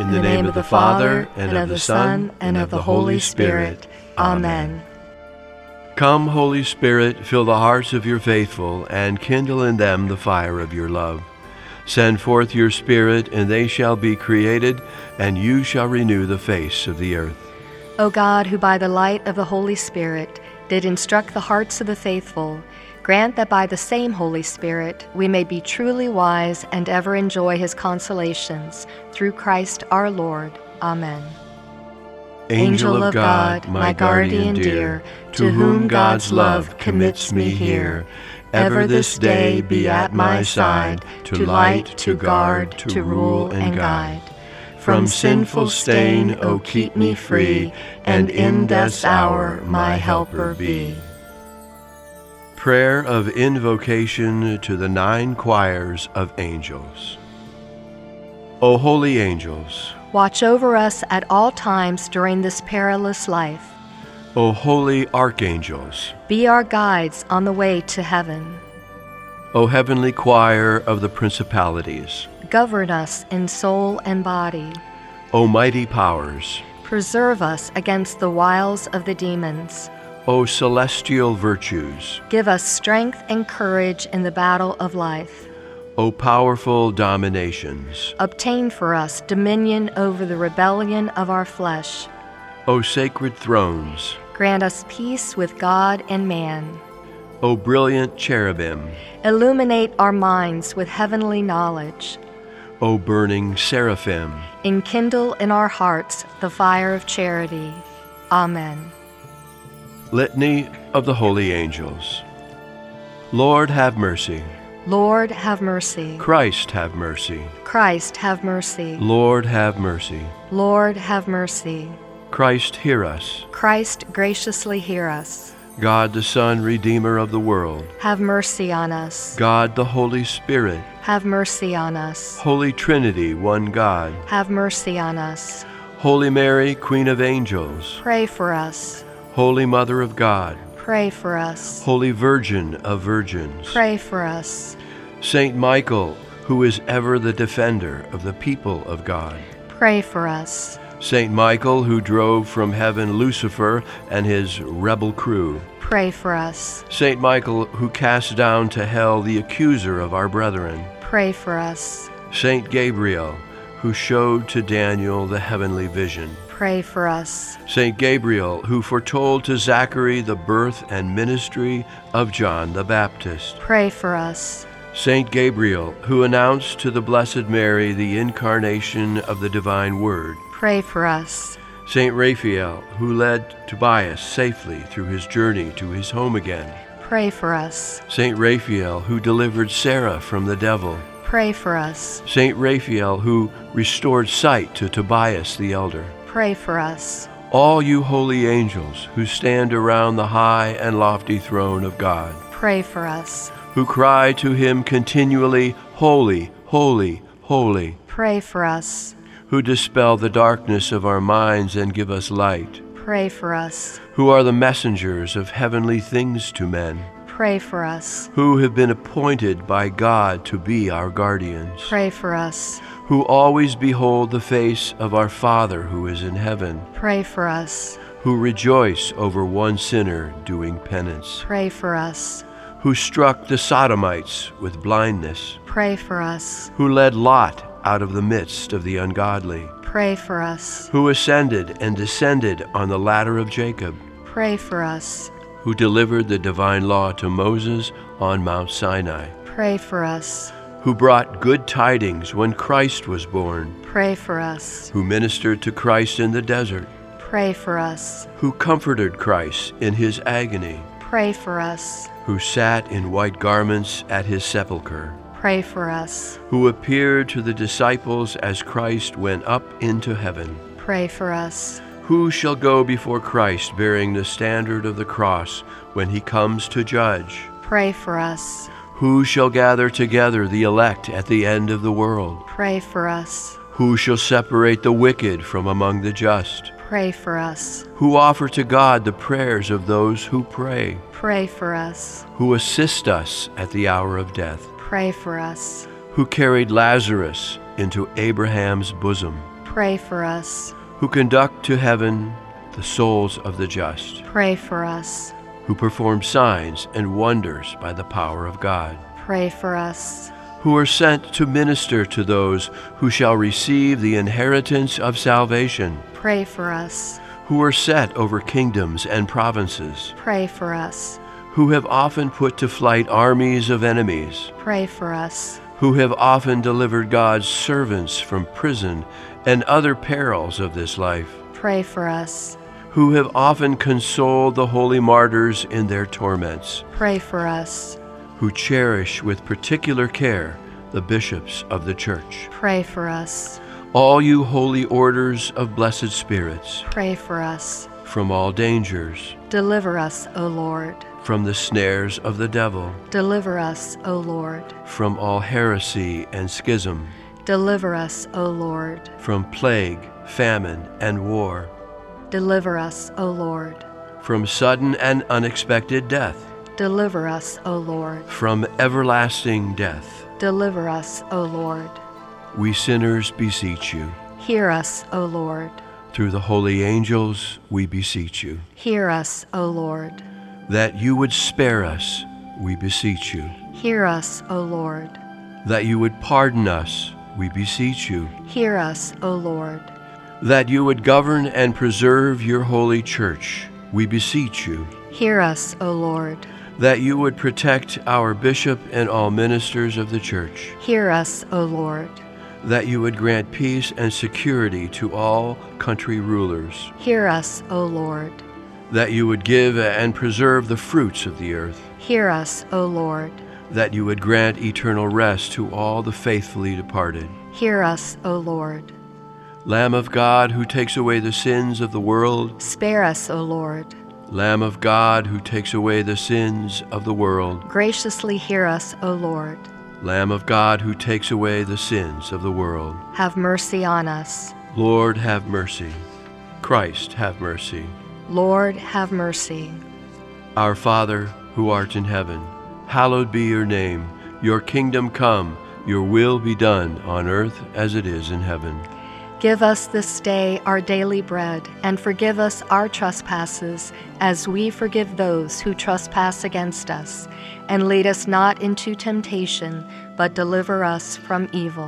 In the name of the Father, and of the Son, and of the Holy Spirit. Amen. Come, Holy Spirit, fill the hearts of your faithful, and kindle in them the fire of your love. Send forth your Spirit, and they shall be created, and you shall renew the face of the earth. O God, who by the light of the Holy Spirit did instruct the hearts of the faithful, grant that by the same Holy Spirit we may be truly wise and ever enjoy his consolations, through Christ our Lord. Amen. Angel of God, my guardian dear, to whom God's love commits me here, ever this day be at my side, to light, to guard, to rule and guide. From sinful stain, O keep me free, and in death's hour my helper be. Prayer of Invocation to the 9 Choirs of Angels. O holy angels, watch over us at all times during this perilous life. O holy archangels, be our guides on the way to heaven. O heavenly choir of the principalities, govern us in soul and body. O mighty powers, preserve us against the wiles of the demons. O celestial virtues, give us strength and courage in the battle of life. O powerful dominations, obtain for us dominion over the rebellion of our flesh. O sacred thrones, grant us peace with God and man. O brilliant cherubim, illuminate our minds with heavenly knowledge. O burning seraphim, enkindle in our hearts the fire of charity. Amen. Litany of the Holy Angels. Lord, have mercy. Lord, have mercy. Christ, have mercy. Christ, have mercy. Lord, have mercy. Lord, have mercy. Christ, hear us. Christ, graciously hear us. God, the Son, Redeemer of the world, have mercy on us. God, the Holy Spirit, have mercy on us. Holy Trinity, one God, have mercy on us. Holy Mary, Queen of Angels, pray for us. Holy Mother of God, pray for us. Holy Virgin of Virgins, pray for us. Saint Michael, who is ever the defender of the people of God, pray for us. Saint Michael, who drove from heaven Lucifer and his rebel crew, pray for us. Saint Michael, who cast down to hell the accuser of our brethren, pray for us. Saint Gabriel, who showed to Daniel the heavenly vision, pray for us. Saint Gabriel, who foretold to Zachary the birth and ministry of John the Baptist, pray for us. Saint Gabriel, who announced to the Blessed Mary the incarnation of the divine Word, pray for us. Saint Raphael, who led Tobias safely through his journey to his home again, pray for us. Saint Raphael, who delivered Sarah from the devil, pray for us. Saint Raphael, who restored sight to Tobias the elder, pray for us. All you holy angels who stand around the high and lofty throne of God, pray for us. Who cry to him continually, Holy, holy, holy, pray for us. Who dispel the darkness of our minds and give us light, pray for us. Who are the messengers of heavenly things to men, pray for us. Who have been appointed by God to be our guardians, pray for us. Who always behold the face of our Father who is in heaven, pray for us. Who rejoice over one sinner doing penance, pray for us. Who struck the Sodomites with blindness, pray for us. Who led Lot out of the midst of the ungodly, pray for us. Who ascended and descended on the ladder of Jacob, pray for us. Who delivered the divine law to Moses on Mount Sinai, pray for us. Who brought good tidings when Christ was born, pray for us. Who ministered to Christ in the desert, pray for us. Who comforted Christ in his agony, pray for us. Who sat in white garments at his sepulchre, pray for us. Who appeared to the disciples as Christ went up into heaven, pray for us. Who shall go before Christ bearing the standard of the cross when he comes to judge? Pray for us. Who shall gather together the elect at the end of the world? Pray for us. Who shall separate the wicked from among the just? Pray for us. Who offer to God the prayers of those who pray? Pray for us. Who assist us at the hour of death? Pray for us. Who carried Lazarus into Abraham's bosom? Pray for us. who conduct to heaven the souls of the just, Pray for us. who perform signs and wonders by the power of God, Pray for us. who are sent to minister to those who shall receive the inheritance of salvation, Pray for us. who are set over kingdoms and provinces, Pray for us. who have often put to flight armies of enemies, Pray for us. who have often delivered God's servants from prison and other perils of this life, Pray for us. who have often consoled the holy martyrs in their torments, Pray for us. who cherish with particular care the bishops of the Church. Pray for us. All you holy orders of blessed spirits, Pray for us. from all dangers, Deliver us, O Lord. from the snares of the devil, Deliver us, O Lord. from all heresy and schism, Deliver us, O Lord. from plague, famine, and war, Deliver us, O Lord. from sudden and unexpected death, Deliver us, O Lord. from everlasting death. Deliver us, O Lord. We sinners beseech you. Hear us, O Lord. Through the holy angels, we beseech you. Hear us, O Lord. That you would spare us, we beseech you. Hear us, O Lord. That you would pardon us, we beseech you. Hear us, O Lord. That you would govern and preserve your holy church, we beseech you. Hear us, O Lord. That you would protect our bishop and all ministers of the church. Hear us, O Lord. That you would grant peace and security to all country rulers. Hear us, O Lord. That you would give and preserve the fruits of the earth. Hear us, O Lord. That you would grant eternal rest to all the faithfully departed. Hear us, O Lord. Lamb of God, who takes away the sins of the world. Spare us, O Lord. Lamb of God, who takes away the sins of the world. Graciously hear us, O Lord. Lamb of God, who takes away the sins of the world. Have mercy on us. Lord, have mercy. Christ, have mercy. Lord, have mercy. Our Father, who art in heaven, hallowed be your name. Your kingdom come, your will be done on earth as it is in heaven. Give us this day our daily bread, and forgive us our trespasses, as we forgive those who trespass against us. And lead us not into temptation, but deliver us from evil.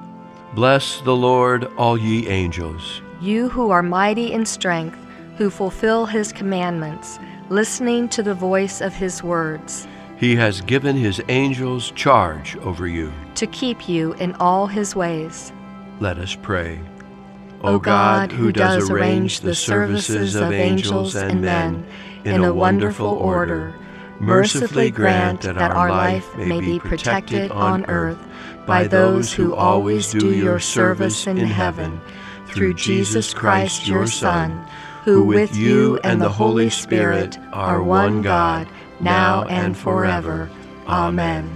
Bless the Lord, all ye angels. You who are mighty in strength, who fulfill his commandments, listening to the voice of his words, He has given his angels charge over you. to keep you in all his ways. Let us pray. O God, who does arrange the services of angels and men in a wonderful order, mercifully grant that our life may be protected on earth by those who always do your service in heaven, through Jesus Christ your Son, who with you and the Holy Spirit are one God, now and forever. Amen.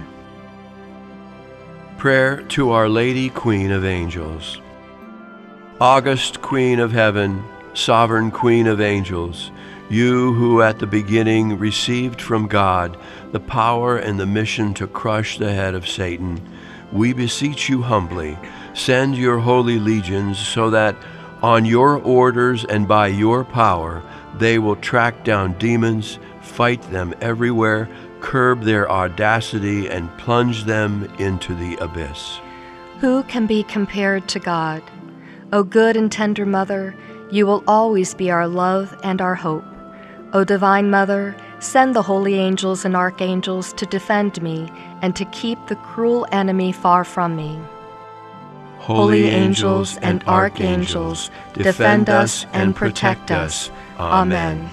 Prayer to Our Lady, Queen of Angels. August Queen of Heaven, Sovereign Queen of Angels, you who at the beginning received from God the power and the mission to crush the head of Satan, we beseech you humbly, send your holy legions so that on your orders and by your power they will track down demons, fight them everywhere, curb their audacity, and plunge them into the abyss. Who can be compared to God? O good and tender Mother, you will always be our love and our hope. O Divine Mother, send the holy angels and archangels to defend me and to keep the cruel enemy far from me. Holy angels and archangels, defend us and protect us. Amen.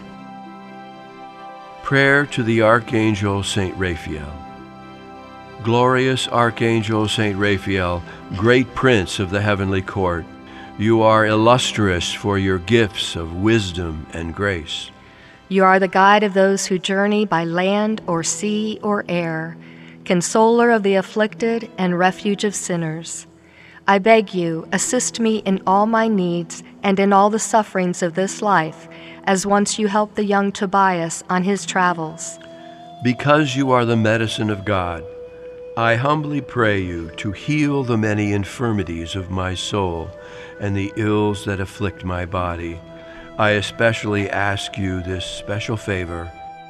Prayer to the Archangel Saint Raphael. Glorious Archangel Saint Raphael, great Prince of the heavenly court, you are illustrious for your gifts of wisdom and grace. You are the guide of those who journey by land or sea or air, consoler of the afflicted and refuge of sinners. I beg you, assist me in all my needs and in all the sufferings of this life, as once you helped the young Tobias on his travels. Because you are the medicine of God, I humbly pray you to heal the many infirmities of my soul and the ills that afflict my body. I especially ask you this special favor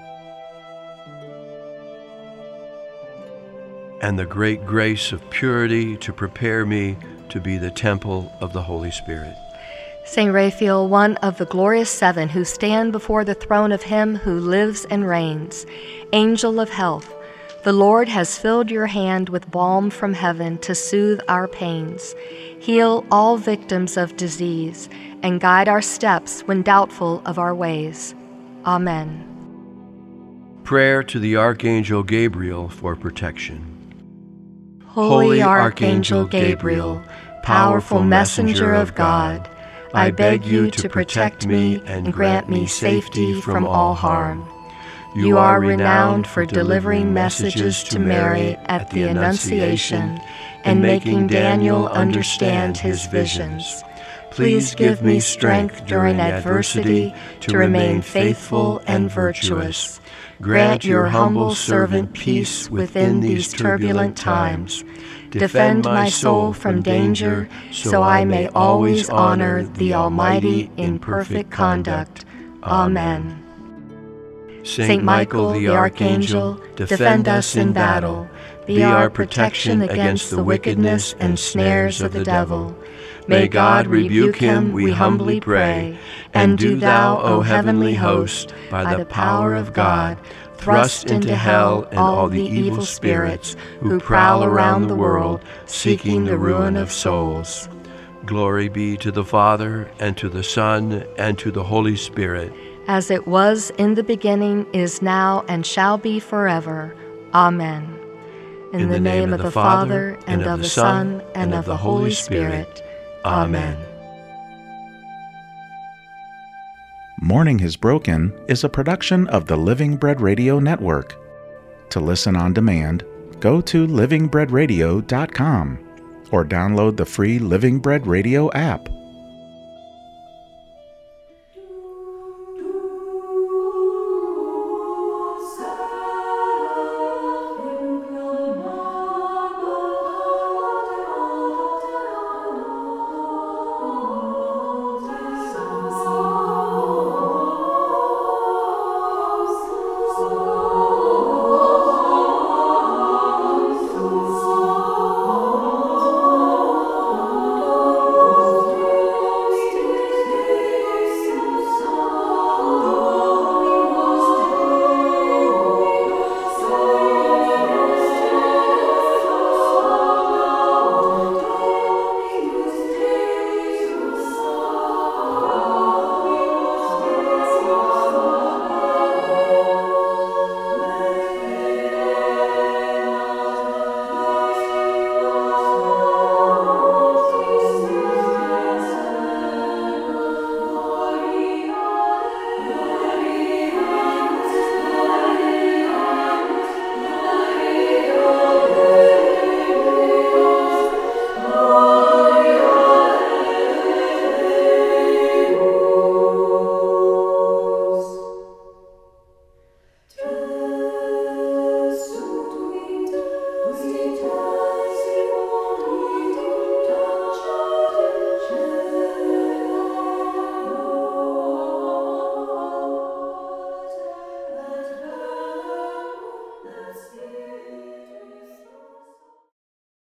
and the great grace of purity to prepare me to be the temple of the Holy Spirit. Saint Raphael, one of the glorious seven who stand before the throne of him who lives and reigns, angel of health, the Lord has filled your hand with balm from heaven to soothe our pains, heal all victims of disease, and guide our steps when doubtful of our ways. Amen. Prayer to the Archangel Gabriel for protection. Holy Archangel Gabriel, powerful messenger of God, I beg you to protect me and grant me safety from all harm. You are renowned for delivering messages to Mary at the Annunciation and making Daniel understand his visions. Please give me strength during adversity to remain faithful and virtuous. Grant your humble servant peace within these turbulent times. Defend my soul from danger, so I may always honor the Almighty in perfect conduct. Amen. Saint Michael the Archangel, defend us in battle. Be our protection against the wickedness and snares of the devil. May God rebuke him, we humbly pray. And do thou, O heavenly host, by the power of God, thrust into hell and all the evil spirits who prowl around the world, seeking the ruin of souls. Glory be to the Father, and to the Son, and to the Holy Spirit. As it was in the beginning, is now, and shall be forever. Amen. In the name of the Father, and of the Son, and of the Holy Spirit. Amen. Morning Has Broken is a production of the Living Bread Radio Network. To listen on demand, go to livingbreadradio.com or download the free Living Bread Radio app.